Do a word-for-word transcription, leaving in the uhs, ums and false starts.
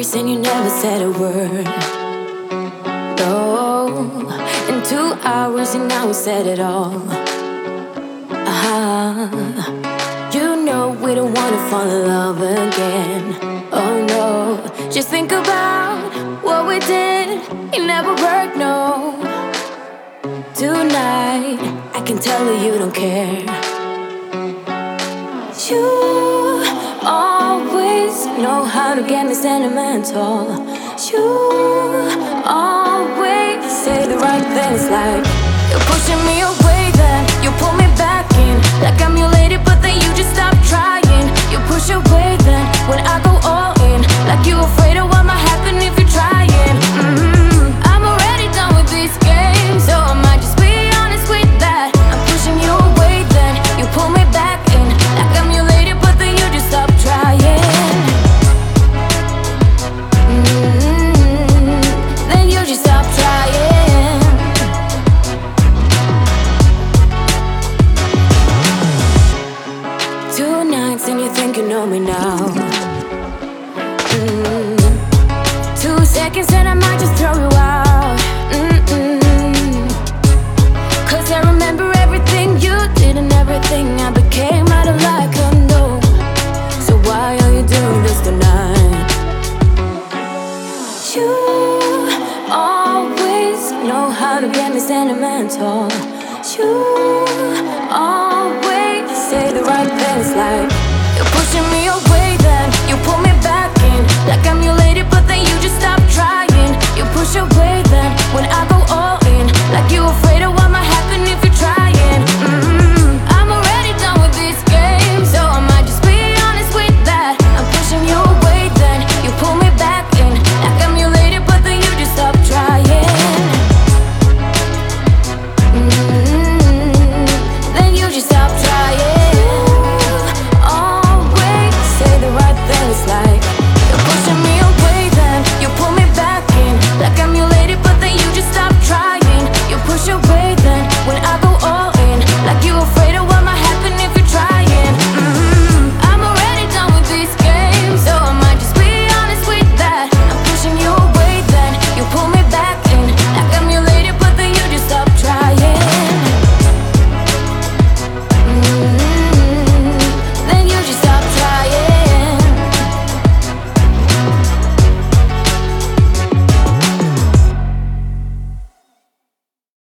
and you never said a word. Oh, in two hours and now we said it all. Ah, you know we don't wanna fall in love again. Oh no, just think about what we did. It never worked, no. Tonight, I can tell that you don't care. You always know how to get me sentimental. You always say the right things, like you're pushing me away, then you pull me back in. Like I'm your lady, but then you just stop trying. You push away, then when I go all in, like you afraid of what might happen if you're trying. Mm-hmm. I'm already done with these games, so I might just be honest with that. I'm pushing you away, then you pull me back in. Like I'm your lady, but then you just stop trying. Mm-hmm. Then you just stop trying. Two nights and you think you know me now.